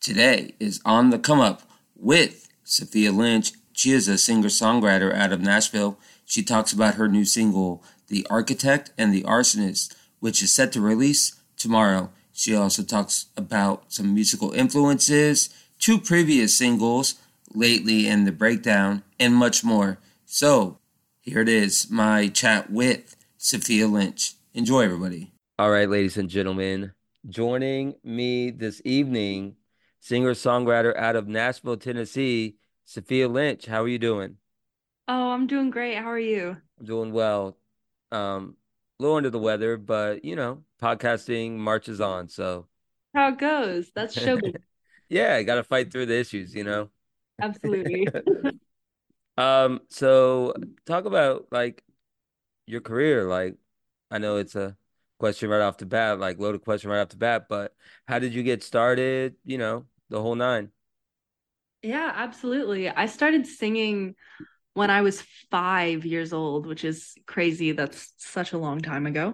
today is On the Come Up with Sophia Lynch. She is a singer-songwriter out of Nashville. She talks about her new single, The Architect and the Arsonist, which is set to release tomorrow. She also talks about some musical influences, two previous singles, Lately and The Breakdown, and much more. So, here it is, my chat with Sophia Lynch. Enjoy, everybody. All right, ladies and gentlemen, joining me this evening, singer-songwriter out of Nashville, Tennessee, Sophia Lynch. How are you doing? Oh, I'm doing great. How are you? I'm doing well. A little under the weather, but podcasting marches on. So, How it goes? That's showbiz. yeah, I got to fight through the issues. Absolutely. So talk about like your career. Like, I know it's a question right off the bat, like loaded question right off the bat, but how did you get started? The whole nine. Yeah, absolutely. I started singing when I was 5 years old, which is crazy. That's such a long time ago.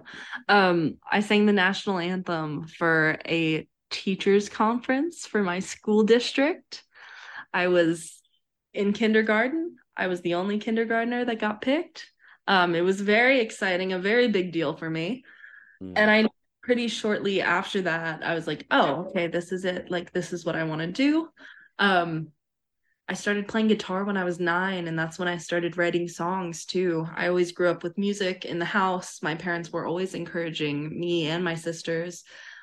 I sang the national anthem for a teachers conference for my school district. I was in kindergarten. I was the only kindergartner that got picked. It was very exciting, a very big deal for me. And Mm. I pretty shortly after that, I was like, oh, okay, this is it. Like, this is what I want to do. Um, I started playing guitar when I was 9, and that's when I started writing songs too. I always grew up with music in the house. My parents were always encouraging me and my sisters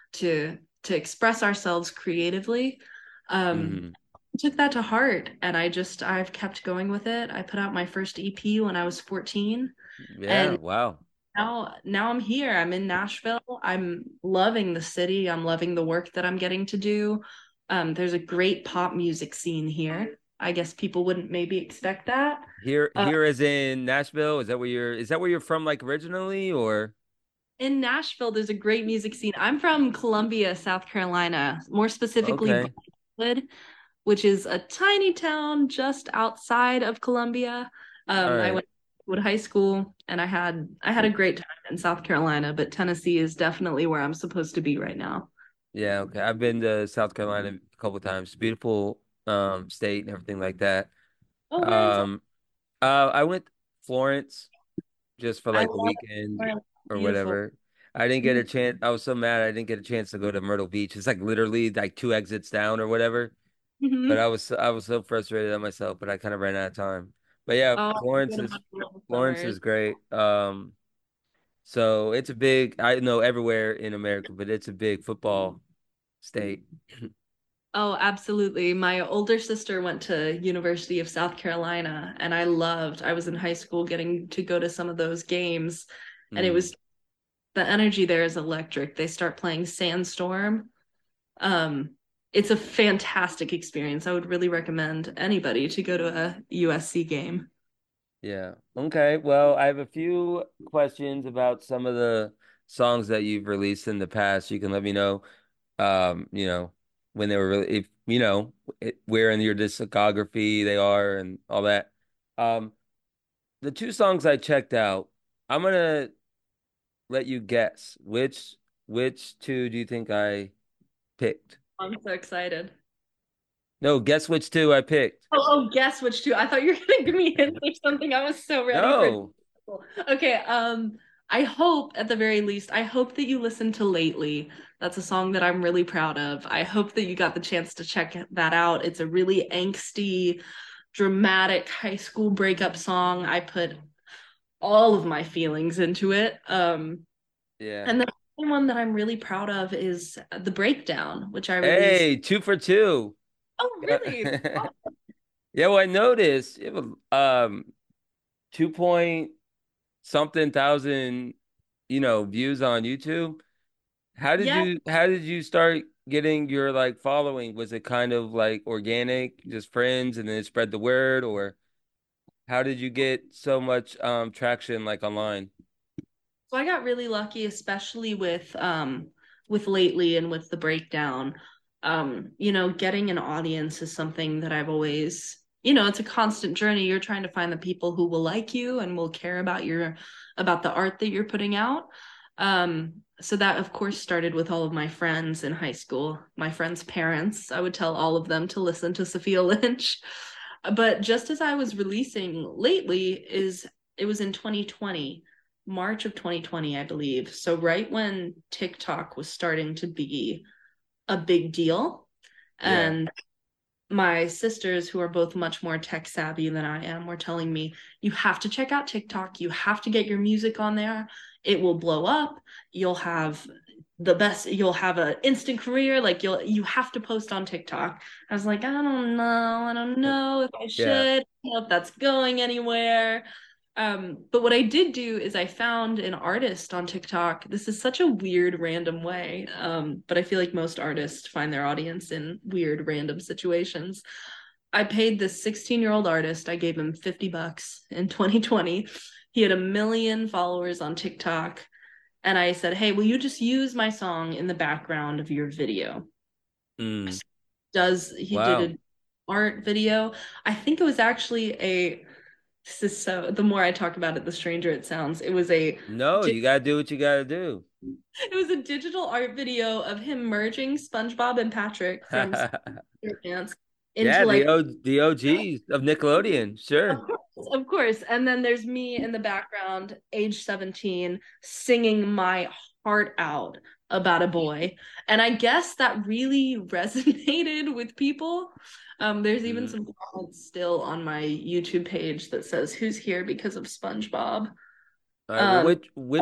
to express ourselves creatively. Hmm. I took that to heart, and I've kept going with it. I put out my first EP when I was 14, Yeah, and wow. now I'm here. I'm in Nashville. I'm loving the city. I'm loving the work that I'm getting to do. There's a great pop music scene here. I guess people wouldn't maybe expect that. Here Uh, here is in Nashville. Is that where you're from like originally or in Nashville, there's a great music scene. I'm from Columbia, South Carolina, more specifically okay. Blythewood, which is a tiny town just outside of Columbia. All I right. went to Wood High School, and I had a great time in South Carolina, but Tennessee is definitely where I'm supposed to be right now. Yeah, okay. I've been to South Carolina a couple times. Beautiful state and everything like that. Oh, nice. Um I went Florence just for I like a love weekend it. or Beautiful. whatever. I didn't get a chance. I was so mad I didn't get a chance to go to Myrtle Beach. It's like literally like two exits down or whatever. But Mm-hmm. I was so frustrated at myself, but I kind of ran out of time. But yeah, Oh, Florence good is about the Florence summers. is great. So it's a big, I know everywhere in America, but it's a big football state. Oh, absolutely. My older sister went to University of South Carolina, and I was in high school getting to go to some of those games, and it Mm, was the energy there is electric. They start playing Sandstorm. Um, it's a fantastic experience. I would really recommend anybody to go to a USC game. yeah. Okay. Well, I have a few questions about some of the songs that you've released in the past. You can let me know, um, you know, when they were really, if where in your discography they are and all that. Um, the two songs I checked out, I'm gonna let you guess which two do you think I picked? I'm so excited. No, guess which two I picked. Guess which two. I thought you were gonna give me hints or something. I was so ready for it. No. Okay, I hope at the very least, I hope that you listened to Lately. That's a song that I'm really proud of. I hope that you got the chance to check that out. It's a really angsty, dramatic high school breakup song. I put all of my feelings into it. Yeah. And the other one that I'm really proud of is The Breakdown, which I released. Hey, two for two. Oh, really? Yeah. Yeah, well, I noticed it was 2 point something thousand, views on YouTube. Yeah. How did you start getting your like following? Was it kind of like organic, just friends and then it spread the word, or how did you get so much traction like online? So I got really lucky, especially with Lately and with The Breakdown. Getting an audience is something that I've always, it's a constant journey. You're trying to find the people who will like you and will care about the art that you're putting out. So that of course started with all of my friends in high school, my friends' parents. I would tell all of them to listen to Sophia Lynch. But just as I was releasing lately is it was in 2020, March of 2020, I believe. So right when TikTok was starting to be a big deal. Yeah. And my sisters, who are both much more tech savvy than I am, were telling me, you have to check out TikTok. You have to get your music on there. It will blow up. You'll have you'll have an instant career. Like you have to post on TikTok. I was like, I don't know. I don't know if I should. Yeah. I don't know if that's going anywhere. But what I did do is I found an artist on TikTok. This is such a weird, random way. But I feel like most artists find their audience in weird, random situations. I paid this 16-year-old artist, I gave him $50 in 2020. He had 1 million followers on TikTok. And I said, hey, will you just use my song in the background of your video? Mm. He did Wow. an art video. I think it was actually a this is so the more I talk about it, the stranger it sounds. No, you gotta do what you gotta do. It was a digital art video of him merging SpongeBob and Patrick from Pants into Yeah, like the OGs of Nickelodeon, of sure. course, of course. And then there's me in the background, age 17, singing my heart out about a boy. And I guess that really resonated with people. There's even Mhm. some comments still on my YouTube page that says, who's here because of SpongeBob? All right, well, Um,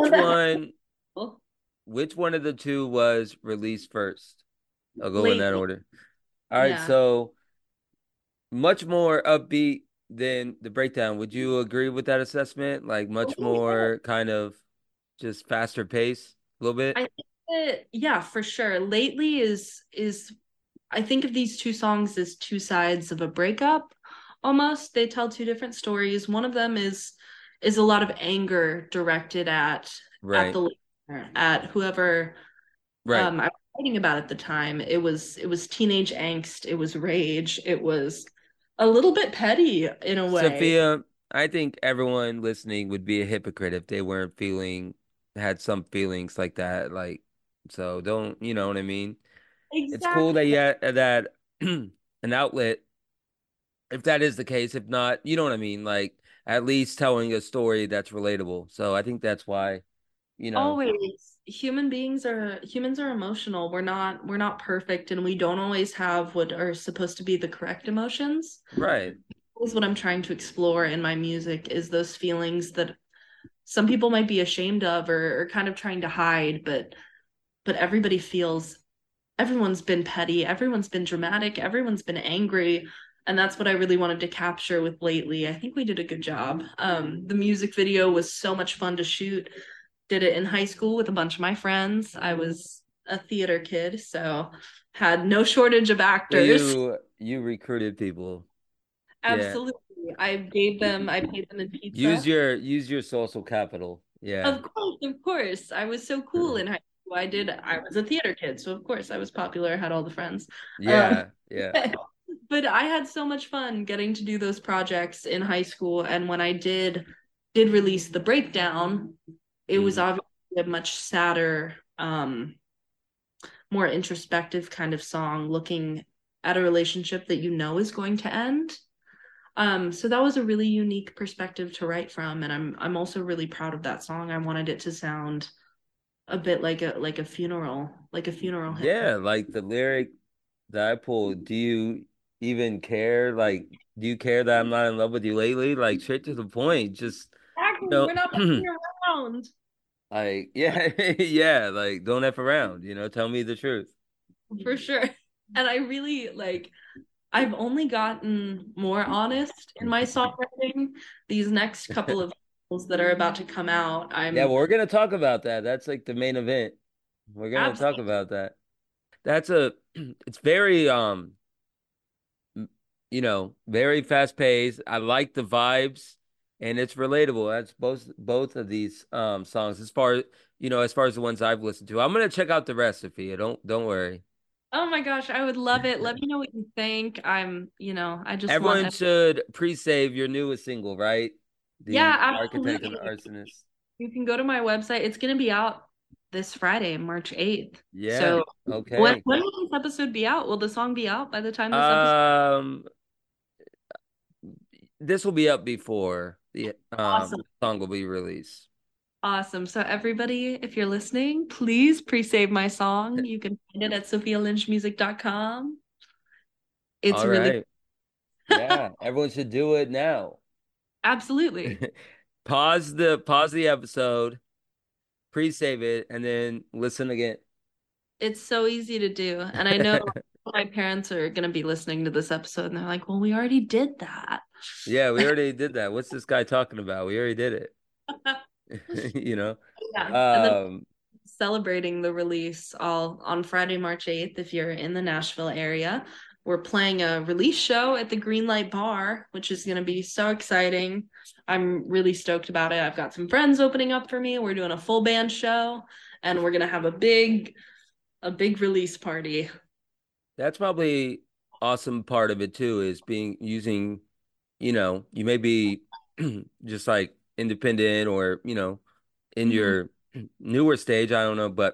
which one of the two was released first? I'll go in that lately, order. All right, yeah. so much more upbeat than the breakdown. Would you agree with that assessment? Like much more kind of just faster pace, a little bit? I think that, yeah, for sure. Lately is I think of these two songs as two sides of a breakup almost. They tell two different stories. One of them is a lot of anger directed at Right. the listener, at whoever Right. I was writing about at the time. It was teenage angst, it was rage, it was a little bit petty in a way. Sophia, I think everyone listening would be a hypocrite if they weren't had some feelings like that. Like, so don't, you know what I mean? It's cool that Exactly. you had that an outlet, if that is the case. If not, you know what I mean? Like, at least telling a story that's relatable. So I think that's why, you know, Always. Humans are emotional. We're not perfect and we don't always have what are supposed to be the correct emotions. right. Is what I'm trying to explore in my music is those feelings that some people might be ashamed of or kind of trying to hide, but everybody feels. Everyone's been petty, everyone's been dramatic, everyone's been angry. And that's what I really wanted to capture with lately. I think we did a good job. The music video was so much fun to shoot. Did it in high school with a bunch of my friends. I was a theater kid, so had no shortage of So actors. you recruited people. Yeah. Absolutely. I paid them in pizza. Use your social capital. Yeah. Of course, of course. I was so cool in high school. I was a theater kid, so of course I was popular, had all the friends. Um, Yeah. Yeah. but I had so much fun getting to do those projects in high school. And when I did release the breakdown, it was Mm. obviously a much sadder, more introspective kind of song, looking at a relationship that you know is going to end. So that was a really unique perspective to write from, and I'm also really proud of that song. I wanted it to sound a bit like a funeral hymn. Yeah, like the lyric that I pulled, do you even care? Like, do you care that I'm not in love with you lately? Like, straight to the point. Just, you Exactly, we're not know, messing around. like, yeah, yeah, like, don't F around, tell me the truth. For sure. And I really I've only gotten more honest in my songwriting. These next couple of songs that are about to come out, Yeah, I'm well, we're gonna talk about that. That's like the main event. We're gonna talk absolutely. about that. That's a, it's very, very fast paced. I like the vibes and it's relatable. That's both of these songs as far as the ones I've listened to. I'm gonna check out the rest, Sophia. Don't worry. Oh my gosh, I would love it. Let me know what you think. I just Everyone want. should pre-save your newest single, right? Yeah, The Architect and absolutely. Arsonist. You can go to my website. It's going to be out this Friday, March 8th. Yeah. So Okay. when will this episode be out? Will the song be out by the time this episode? Um, this will be up before the Awesome. song will be released. Awesome. So everybody, if you're listening, please pre-save my song. You can find it at sophialynchmusic.com. It's All really right. Yeah, everyone should do it now. absolutely. Pause the episode, pre-save it, and then listen again. It's so easy to do. And I know my parents are going to be listening to this episode and they're like, well, we already did that. Yeah, we already did that. What's this guy talking about? We already did it. You know? Yeah. And then Um, celebrating the release all on Friday, March 8th, if you're in the Nashville area. We're playing a release show at the Greenlight Bar, which is going to be so exciting. I'm really stoked about it. I've got some friends opening up for me. We're doing a full band show and we're going to have a big release party. that's probably awesome part of it too, is using, you may be just like independent or, in Mhm. your newer stage, I don't know, but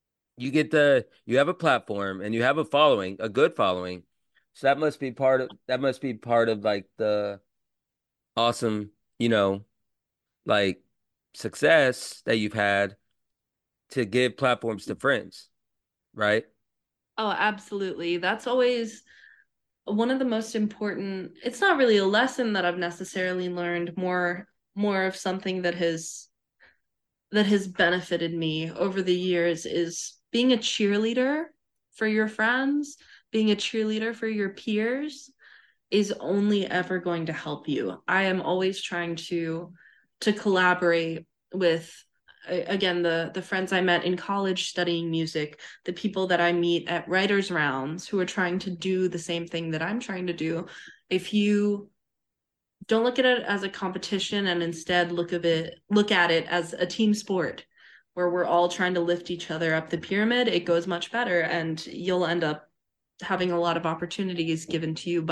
you have a platform and you have a following, a good following. So that must be part of like the awesome, you know, like success that you've had to give platforms to friends, right? Oh, absolutely. That's always one of the most important. It's not really a lesson that I've necessarily learned, more of something that has benefited me over the years is being a cheerleader for your friends, being a cheerleader for your peers is only ever going to help you. I am always trying to collaborate with again the friends I met in college studying music, the people that I meet at writers rounds who are trying to do the same thing that I'm trying to do. If you don't look at it as a competition and instead look at it as a team sport where we're all trying to lift each other up the pyramid, it goes much better and you'll end up having a lot of opportunities given to you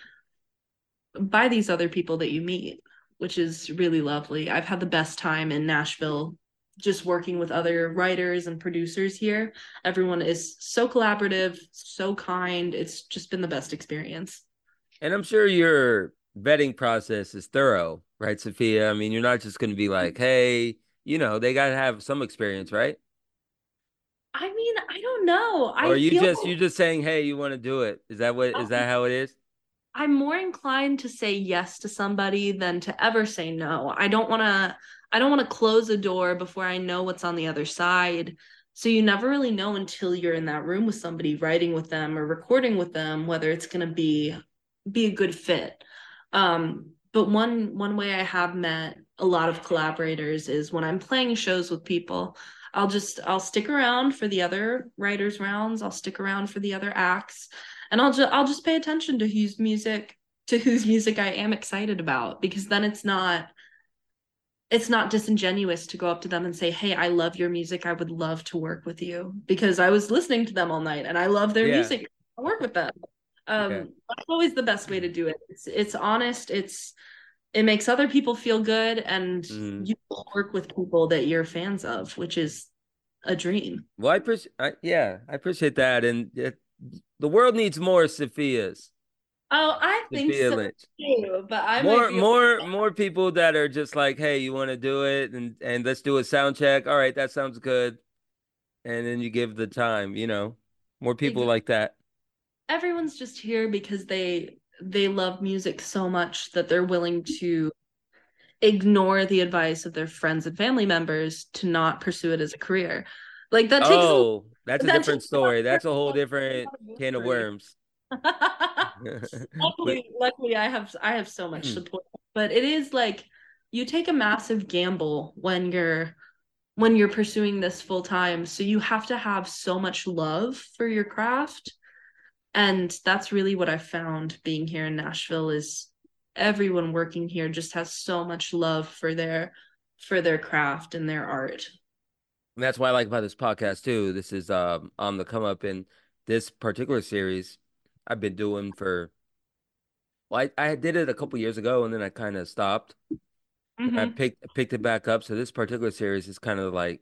by these other people that you meet, which is really lovely. I've had the best time in Nashville just working with other writers and producers here. Everyone is so collaborative, so kind. It's just been the best experience. And I'm sure your vetting process is thorough, right, Sophia? I mean, you're not just going to be like, hey, they got to have some experience, right? I mean, I don't know. Or I feel you just saying, hey, you want to do it? Is that how it is? I'm more inclined to say yes to somebody than to ever say no. I don't want to close a door before I know what's on the other side. So you never really know until you're in that room with somebody writing with them or recording with them whether it's going to be a good fit. But one way I have met a lot of collaborators is when I'm playing shows with people. I'll stick around for the other writers rounds. I'll stick around for the other acts and I'll just pay attention to whose music I am excited about because then it's not disingenuous to go up to them and say, "Hey, I love your music. I would love to work with you," because I was listening to them all night and I love their Yeah. music. I work with them. Yeah. That's always the best way to do it. It's honest. It makes other people feel good, and Mm. you work with people that you're fans of, which is a dream. Well, I appreciate that. And the world needs more Sophias, Oh, I think Sophia so Lynch. too, but I might More, be. more, more people that are just like, hey, you want to do it, and let's do a sound check. All right, that sounds good. And then you give the time, more people Exactly. like that. Everyone's just here because they love music so much that they're willing to ignore the advice of their friends and family members to not pursue it as a career. Like Oh, that's a that different takes a lot story. That's a whole different of can of bravery. worms. But Luckily, I have so much support, but it is like you take a massive gamble when you're pursuing this full time. So you have to have so much love for your craft. And that's really what I found being here in Nashville is everyone working here just has so much love for their craft and their art. that's why I like about this podcast too. This is on the come up in this particular series I've been doing for well, I did it a couple years ago and then I kind of stopped. I Mm-hmm. picked it back up. So this particular series is kind of like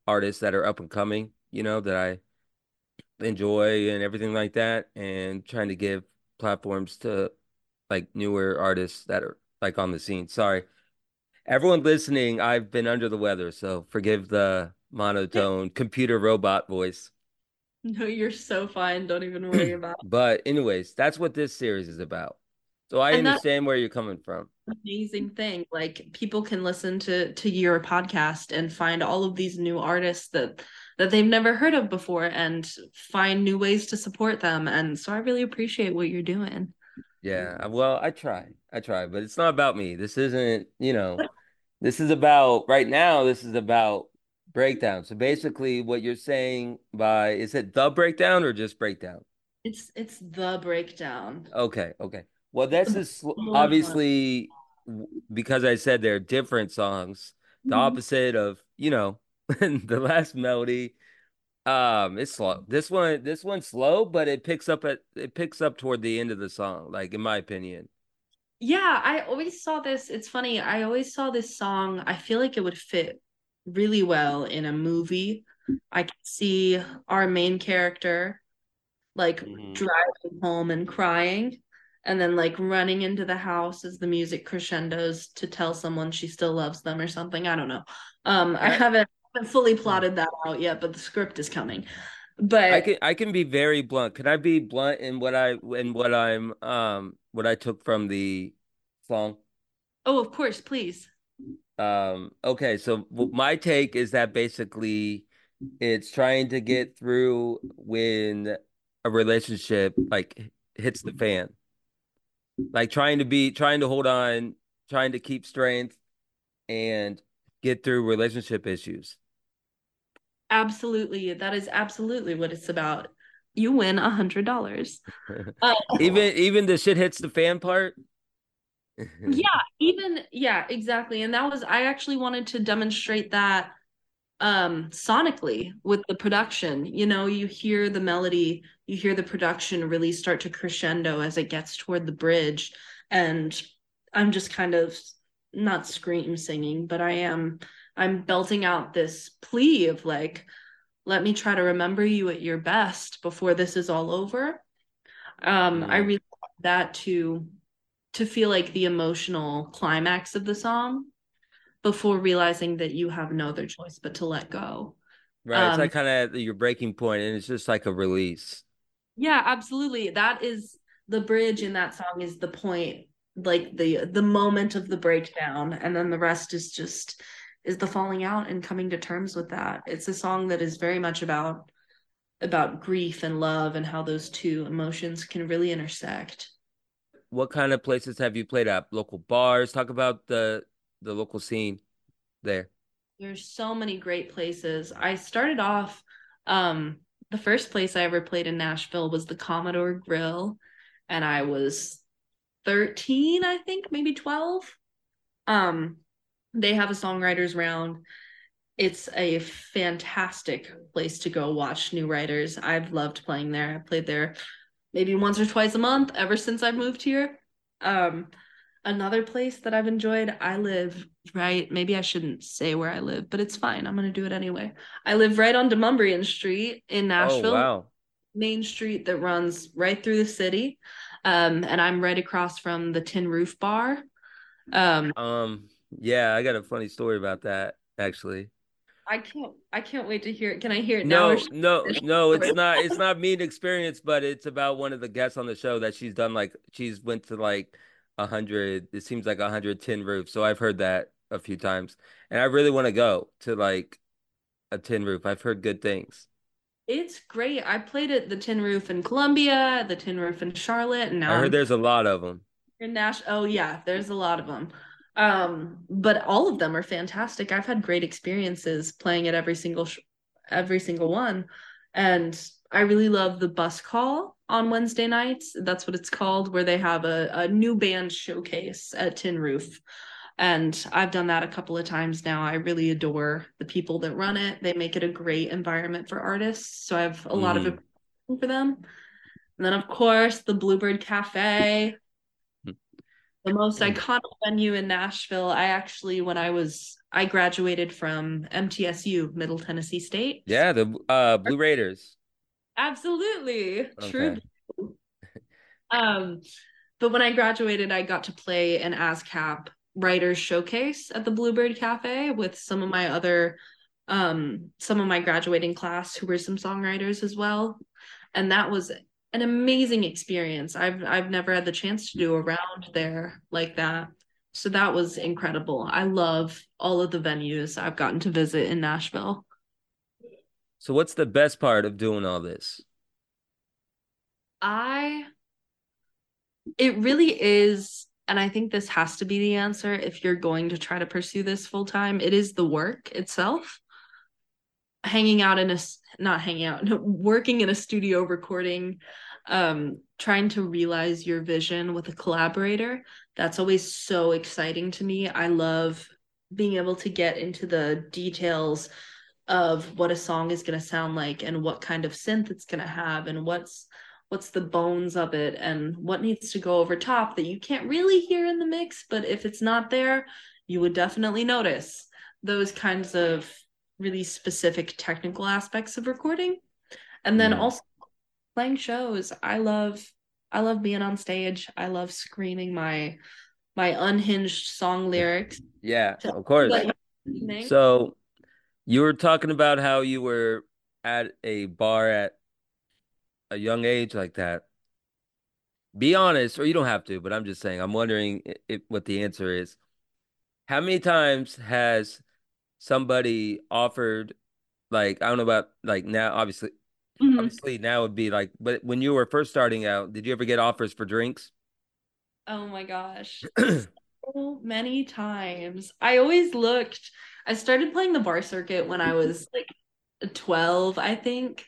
artists that are up and coming, that I enjoy and everything like that, and trying to give platforms to like newer artists that are like on the scene. Sorry, everyone listening, I've been under the weather, so forgive the monotone computer robot voice. No, you're so fine. Don't even worry about it. But anyways, that's what this series is about. So I And that's understand where you're coming from. an amazing thing. Like people can listen to your podcast and find all of these new artists that they've never heard of before and find new ways to support them. And so I really appreciate what you're doing. Yeah, well, I try, but it's not about me. This isn't, this is about right now, this is about breakdown. So basically what you're saying by, is it the breakdown or just breakdown? It's the breakdown. Okay, okay. Well, this is More fun. obviously because I said they're different songs, the Mhm. opposite of, the last melody. It's slow. This one's slow, but it picks up toward the end of the song, like in my opinion. Yeah, I always saw this. It's funny. I always saw this song. I feel like it would fit really well in a movie. I could see our main character like Hmm. driving home and crying, and then like running into the house as the music crescendos to tell someone she still loves them or something. I don't know. I I haven't fully hmm. plotted that out yet, but the script is coming. I But can I can be very blunt. Can I be blunt in what I took from the song? oh, of course, please. Okay, so my take is that basically it's trying to get through when a relationship like hits the fan. Like trying to hold on, trying to keep strength and get through relationship issues. Absolutely. That is absolutely what it's about. You win $100. Uh, Even the shit hits the fan part. yeah, even yeah, exactly. And that was I actually wanted to demonstrate that sonically with the production. You hear the melody, you hear the production really start to crescendo as it gets toward the bridge. And I'm just kind of not scream singing, but I'm belting out this plea of like, let me try to remember you at your best before this is all over. I Mm. really want that to feel like the emotional climax of the song before realizing that you have no other choice but to let go. Right. It's Um, like kind of your breaking point, and it's just like a release. yeah, absolutely. That is the bridge in that song is the point, like the moment of the breakdown, and then the rest is just is the falling out and coming to terms with that. It's a song that is very much about grief and love and how those two emotions can really intersect. What kind of places have you played at? Local bars? Talk about the local scene there. There's so many great places. I started off, um, the first place I ever played in Nashville was the Commodore Grill, and I was 13, I think, maybe 12. Um, they have a songwriters round. It's a fantastic place to go watch new writers. I've loved playing there. I played there maybe once or twice a month ever since I moved here. Um, Another place that I've enjoyed, I live right, maybe I shouldn't say where I live, but it's fine. I'm going to do it anyway. I live right on Demumbrian Street in Oh, Nashville, wow. main street that runs right through the city. And I'm right across from the Tin Roof Bar. Um, Yeah, I got a funny story about that actually. I can't wait to hear it. Can I hear it now or No, should no, I no, finish? it's not me an experience, but it's about one of the guests on the show that she's done like she's went to like 100, it seems like 110 roofs. So I've heard that a few times. And I really want to go to like a tin roof. I've heard good things. It's great. I played at the Tin Roof in Columbia, the Tin Roof in Charlotte, and now I heard I'm there's a lot of them. in Nash. Oh yeah, there's a lot of them. But all of them are fantastic. I've had great experiences playing at every single one. And I really love the bus call on Wednesday nights. That's what it's called, where they have a new band showcase at Tin Roof. And I've done that a couple of times now. I really adore the people that run it. They make it a great environment for artists. So I have a lot of Mm. appreciation for them. And then, of course, the Bluebird Cafe. The most iconic venue in Nashville. I actually, I graduated from MTSU, Middle Tennessee State. Yeah, the Blue Raiders. Absolutely. True. Okay. Um, but when I graduated, I got to play an ASCAP writers showcase at the Bluebird Cafe with some of my graduating class who were some songwriters as well. And that was an amazing experience. I've never had the chance to do a round there like that. So that was incredible. I love all of the venues I've gotten to visit in Nashville. So what's the best part of doing all this? I It really is, and I think this has to be the answer if you're going to try to pursue this full time. It is the work itself. Hanging out in a, not hanging out, no, working in a studio recording, trying to realize your vision with a collaborator. That's always so exciting to me. I love being able to get into the details of what a song is going to sound like and what kind of synth it's going to have and what's the bones of it and what needs to go over top that you can't really hear in the mix, but if it's not there, you would definitely notice those kinds of really specific technical aspects of recording. And then also playing shows. I love being on stage. I love screaming my unhinged song lyrics. Yeah, of course. So you were talking about how you were at a bar at a young age like that. Be honest, or you don't have to, but I'm just saying, I'm wondering what the answer is. How many times has somebody offered, like, I don't know about like now, obviously now would be like, but when you were first starting out, did you ever get offers for drinks? Oh my gosh. So many times. I started playing the bar circuit when I was like 12, I think.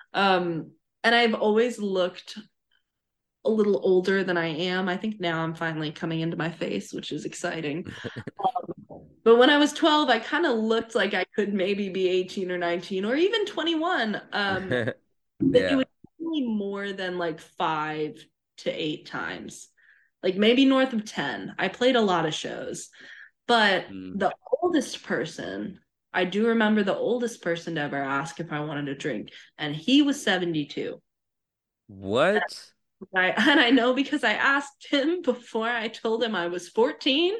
And I've always looked a little older than I am. I think now I'm finally coming into my face, which is exciting. But when I was 12, I kind of looked like I could maybe be 18 or 19 or even 21. But it Yeah. was really more than like 5 to 8 times, like maybe north of 10. I played a lot of shows, but the oldest person, I do remember the oldest person to ever ask if I wanted a drink, and he was 72. What? And I know because I asked him before I told him I was 14.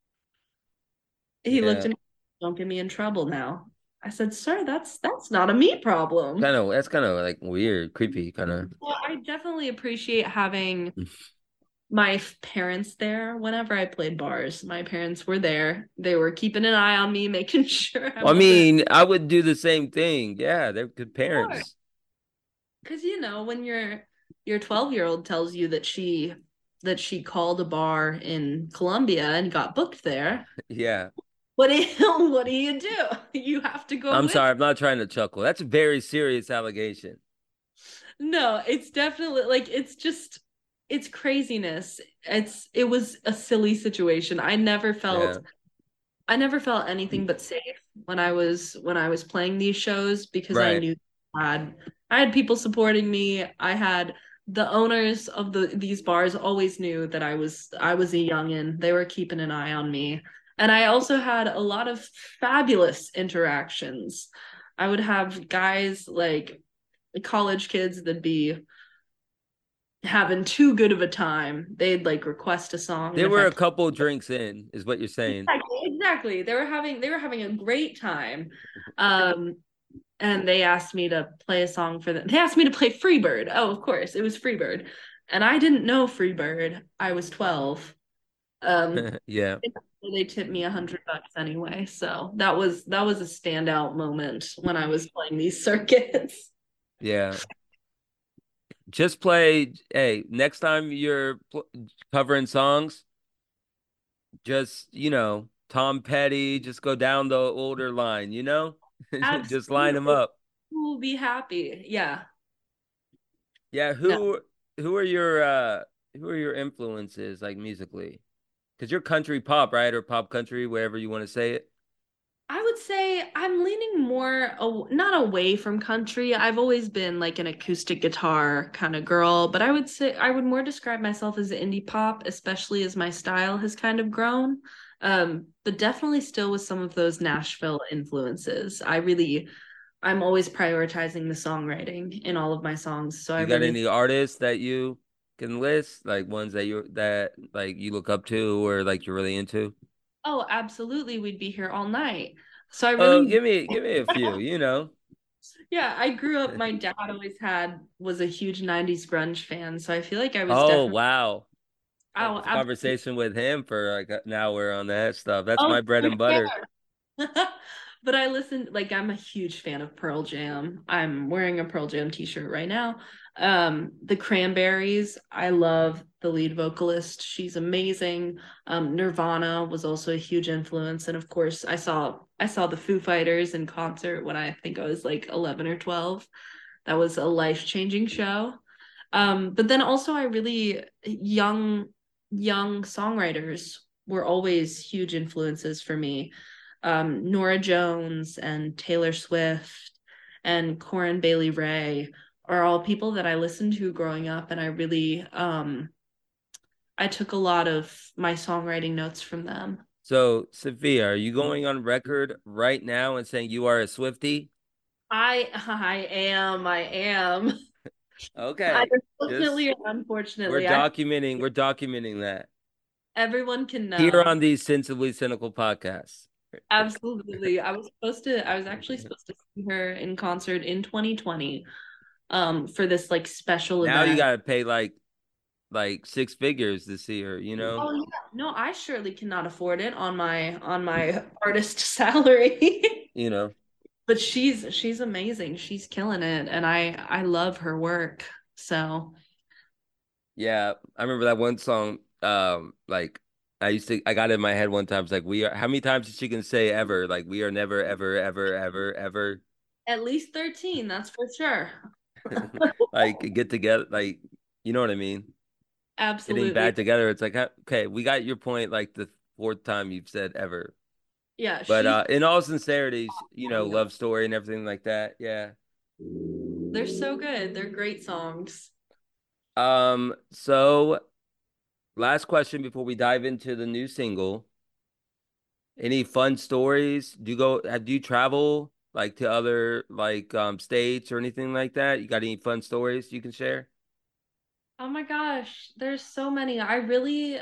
He looked Yeah. at me, don't get me in trouble now. I said, sir, that's not a me problem. That's kind of like weird, creepy, kind of. Well, I definitely appreciate having my parents there whenever I played bars. My parents were there. They were keeping an eye on me, making sure I I mean, I would do the same thing. Yeah, they're good parents. Because when your 12-year-old tells you that she called a bar in Colombia and got booked there. Yeah. What do you do? You have to go. I'm sorry, I'm not trying to chuckle. That's a very serious allegation. No, it's definitely like it's craziness. It was a silly situation. I never felt anything but safe when I was playing these shows because I knew I had people supporting me. I had the owners of these bars always knew that I was a youngin. They were keeping an eye on me. And I also had a lot of fabulous interactions. I would have guys like college kids that'd be having too good of a time. They'd like request a song. There were a couple drinks in, is what you're saying. Exactly. They were having a great time. And they asked me to play a song for them. They asked me to play Freebird. Oh, of course, it was Freebird. And I didn't know Freebird. I was 12. Yeah. They tipped me $100 anyway. So that was a standout moment when I was playing these circuits. Yeah. Just play, hey, next time you're covering songs, just, Tom Petty, just go down the older line, just line them up. We'll be happy. Yeah. Yeah, who are your influences like musically? Because you're country pop, right? Or pop country, wherever you want to say it. I would would say I'm leaning more not away from country. I've always been like an acoustic guitar kind of girl, but I would say I would more describe myself as indie pop, especially as my style has kind of grown. But definitely still with some of those Nashville influences. I'm always prioritizing the songwriting in all of my songs. So I You got really any artists that you can list, like ones that like you look up to or like you're really into? Oh, absolutely, we'd be here all night. So I Oh, really give me a few, you know. Yeah, I grew up, my dad always was a huge 90s grunge fan, so I feel like I was Oh, definitely wow. I oh, have a absolutely. conversation with him for like an hour on that stuff. That's Oh, my bread and butter. but I listened, like, I'm a huge fan of Pearl Jam. I'm wearing a Pearl Jam t-shirt right now. The Cranberries, I love the lead vocalist. She's amazing. Nirvana was also a huge influence. And of course, I saw the Foo Fighters in concert when I think I was like 11 or 12. That was a life-changing show. But then also I really young songwriters were always huge influences for me. Nora Jones and Taylor Swift and Corinne Bailey Rae are all people that I listened to growing up, and I took a lot of my songwriting notes from them. So, Sophia, are you going on record right now and saying you are a Swiftie? I am. I Okay. unfortunately Just or unfortunately, I we're documenting that everyone can here know. on the Sensibly Cynical podcast. Absolutely. I was actually supposed to see her in concert in 2020 for this like special Now you event. gotta pay like six figures to see her, you know? Oh yeah. No, I surely cannot afford it on my artist salary. You know. But she's amazing. She's killing it and I love her work. So, Yeah, I remember that one song. Like I got it in my head one time. It's like we are. How many times did she can say ever? Like we are never, ever, ever, ever, ever. at least 13, that's for sure. Like get together. Like you know what I mean? Getting Absolutely. back together. It's like okay, we got your point. Like the fourth time you've said ever. Yeah, But she's in all sincerity, y'all. love story and everything like that. Yeah. They're so good. They're great songs. So last question before we dive into the new single. Any fun stories? Do you travel like to other like states or anything like that? You got any fun stories you can share? Oh my gosh, there's so many. I really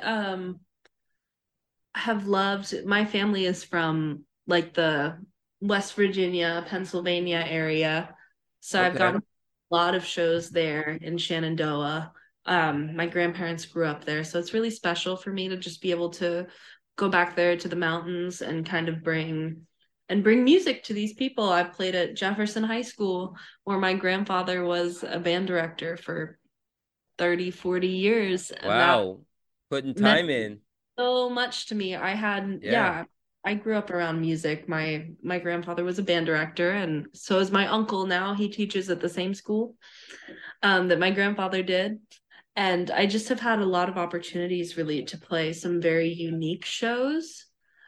have loved my family is from like the West Virginia, Pennsylvania area. So I've Okay. gotten a lot of shows there in Shenandoah. My grandparents grew up there, so it's really special for me to just be able to go back there to the mountains and kind of bring music to these people. I played at Jefferson High School where my grandfather was a band director for 30, 40 years, and that Wow. Putting meant time in. so much to me. Yeah. Yeah, I grew up around music. My grandfather was a band director, and so is my uncle now. He teaches at the same school that my grandfather did. And I just have had a lot of opportunities really to play some very unique shows.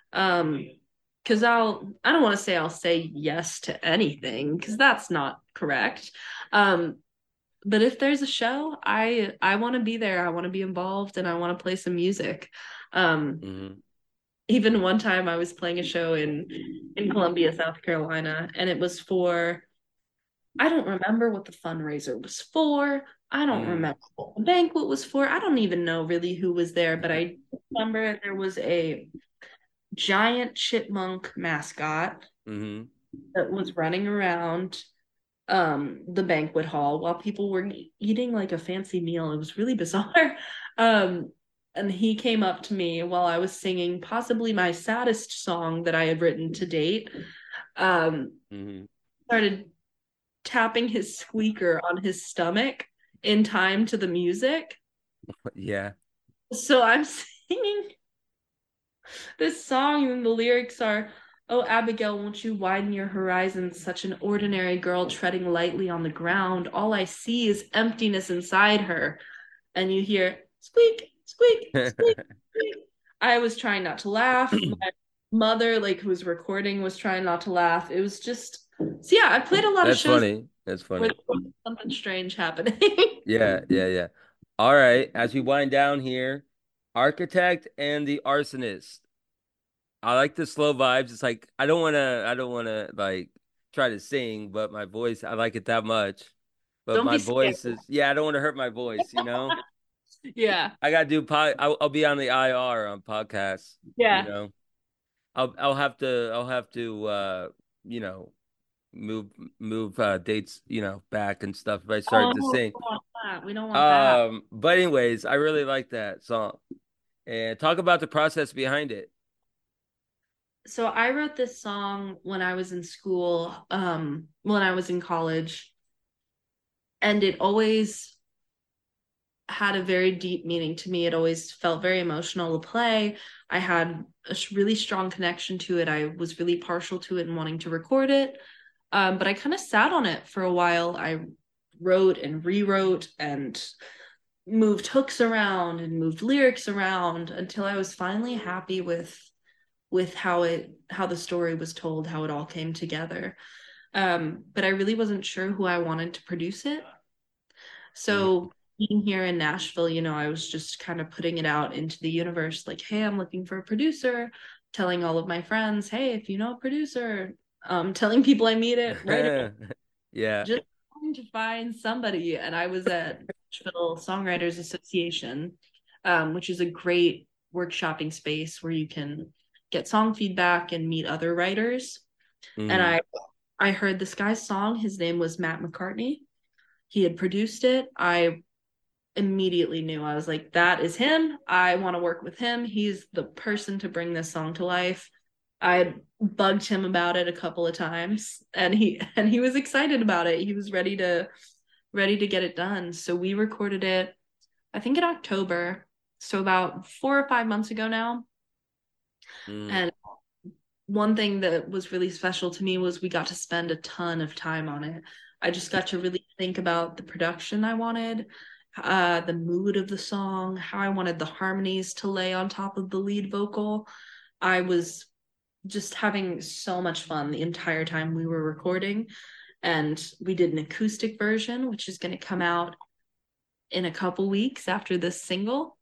Because I don't want to say I'll say yes to anything, because that's not correct. Um, but if there's a show, I want to be there. I want to be involved and I want to play some music. Um, Hmm. Even one time I was playing a show in Columbia, South Carolina, and it was for I don't remember what the fundraiser was for. I don't Mm. remember what the banquet was for. I don't even know really who was there, but I remember there was a giant chipmunk mascot Hmm. that was running around the banquet hall while people were eating like a fancy meal. It was really bizarre. Um and he came up to me while I was singing possibly my saddest song that I had written to date. Um Hmm. Started tapping his squeaker on his stomach in time to the music. Yeah. So I'm singing this song, and the lyrics are, "Oh, Abigail, won't you widen your horizons? Such an ordinary girl treading lightly on the ground. All I see is emptiness inside her." And you hear squeak, squeak, squeak, squeak. I was trying not to laugh. mother, like who was recording, was trying not to laugh. It was just so yeah, I played a lot of That's shows funny. That's where funny. there was something strange happening. Yeah. All right. As we wind down here, Architect and the Arsonist. I like the slow vibes. It's like I don't wanna like try to sing, but my voice, I like it that much. But Don't my be scared. voice is, yeah, I don't want to hurt my voice, you know? Yeah. I gotta do I'll be on the IR on podcasts, you Yeah. know. I'll have to you know, move move dates, back and stuff if I Oh, start to no, we sing. don't want that. We don't want that. But anyways, I really like that song. And talk about the process behind it. So I wrote this song when I was in school, when I was in college, and it always had a very deep meaning to me. It always felt very emotional to play. I had a really strong connection to it. I was really partial to it and wanting to record it. But I kind of sat on it for a while. I wrote and rewrote and moved hooks around and moved lyrics around until I was finally happy with how the story was told, how it all came together. But I really wasn't sure who I wanted to produce it. Mhm. So being here in Nashville, I was just kind of putting it out into the universe, like, hey, I'm looking for a producer, telling all of my friends, hey, if you know a producer, telling people I meet it, right? Yeah. Just trying to find somebody. And I was at Nashville Songwriters Association, which is a great workshopping space where you can get song feedback and meet other writers. And Mhm. I heard this guy's song. His name was Matt McCartney. He had produced it. I immediately knew. I was like, that is him. I want to work with him. He's the person to bring this song to life. I bugged him about it a couple of times and he was excited about it. He was ready to get it done. So we recorded it I think in October. So about 4 or 5 months ago now. Mhm. And one thing that was really special to me was we got to spend a ton of time on it. I just got to really think about the production I wanted, the mood of the song, how I wanted the harmonies to lay on top of the lead vocal. I was just having so much fun the entire time we were recording. And we did an acoustic version, which is going to come out in a couple weeks after this single.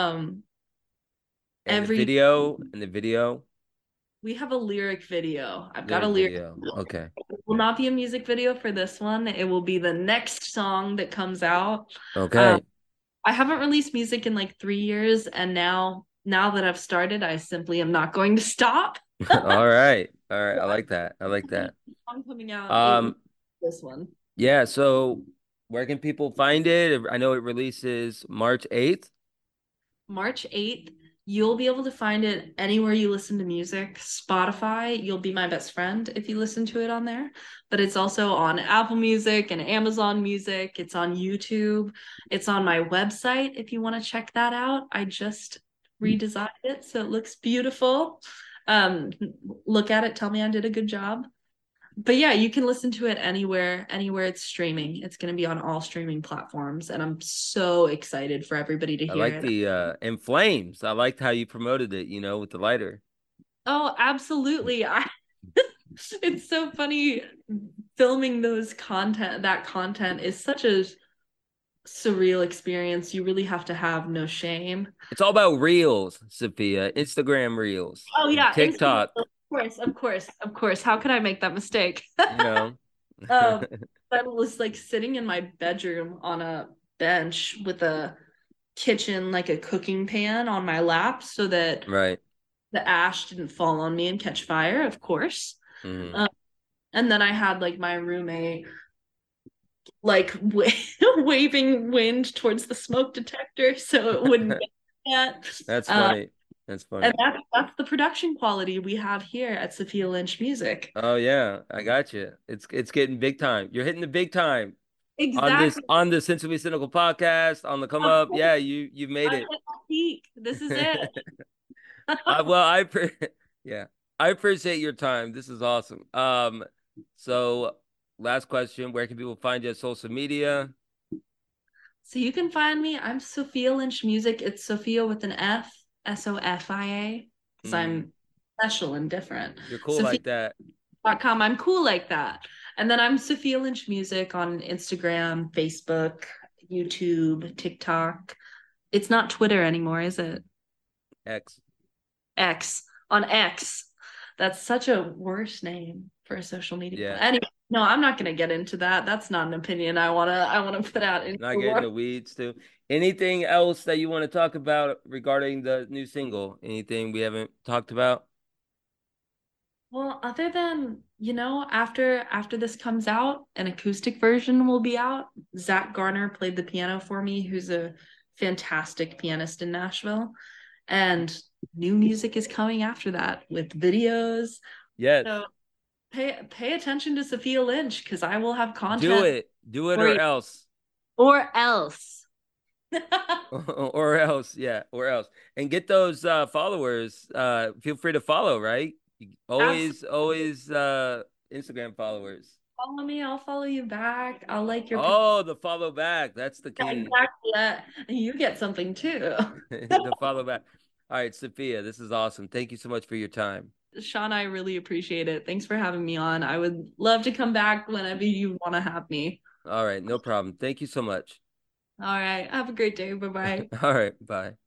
And the Every video, and the video, We have a lyric video. I've got a lyric lyric. video. Okay. It will not be a music video for this one. It will be the next song that comes out. Um, Okay. I haven't released music in like 3 years, and now that I've started, I simply am not going to stop. All right. All right. I like that. I like that. Song coming out, it will Um, be this one. yeah, so where can people find it? I know it releases March 8th. March 8th. You'll be able to find it anywhere you listen to music. Spotify, you'll be my best friend if you listen to it on there. But it's also on Apple Music and Amazon Music. It's on YouTube. It's on my website if you want to check that out. I just redesigned it so it looks beautiful. Um, Look at it, tell me I did a good job. But yeah, you can listen to it anywhere it's streaming. It's going to be on all streaming platforms, and I'm so excited for everybody to I hear like it. the In Flames. I liked how you promoted it, with the lighter. Oh, absolutely. It's so funny filming that content is such a surreal experience. You really have to have no shame. It's all about reels, Sophia. Instagram reels Oh and yeah, Instagram. TikTok, Of course, of course, of course. How could I make that mistake? you know. Um, I was like sitting in my bedroom on a bench with a kitchen, like a cooking pan on my lap so that Right. the ash didn't fall on me and catch fire, of course. Hmm. Um, and then I had like my roommate like waving wind towards the smoke detector so it wouldn't get that. That's Uh, funny. That's and funny. that's the production quality we have here at Sophia Lynch Music. Oh yeah, I got you. It's getting big time. You're hitting the big time on this Exactly. on the Sensibly Cynical podcast on the come Of up. course, Yeah, you've made I it. hit my peak. This is it. Well, yeah, I appreciate your time. This is awesome. So last question: where can people find you on social media? So you can find me. I'm Sophia Lynch Music. It's Sophia with an F, Sofia, because Mm, I'm special and different. You're cool like that. Sophia.com. I'm cool like that. And then I'm Sophia Lynch Music on Instagram, Facebook, YouTube, TikTok. It's not Twitter anymore, is it? X. X. On X. That's such a worse name for a social media. Yeah. Anyway, no, I'm not going to get into that. That's not an opinion I want to put out into Not the getting world. the weeds too. Anything else that you want to talk about regarding the new single? Anything we haven't talked about? Well, other than, after this comes out, an acoustic version will be out. Zach Garner played the piano for me, who's a fantastic pianist in Nashville. And new music is coming after that with videos. Yes. So pay attention to Sophia Lynch because I will have content. Do it or else. Or else. Or else, yeah, or else. And get those followers. Feel free to follow, right? Always Instagram followers. Follow me, I'll follow you back. I'll like your Oh, the follow back. That's the key. exactly. You get something too. The follow back. All right, Sophia, this is awesome. Thank you so much for your time. Sean, I really appreciate it. Thanks for having me on. I would love to come back whenever you want to have me. All right, no problem. Thank you so much. All right. Have a great day. Bye-bye. All right, bye.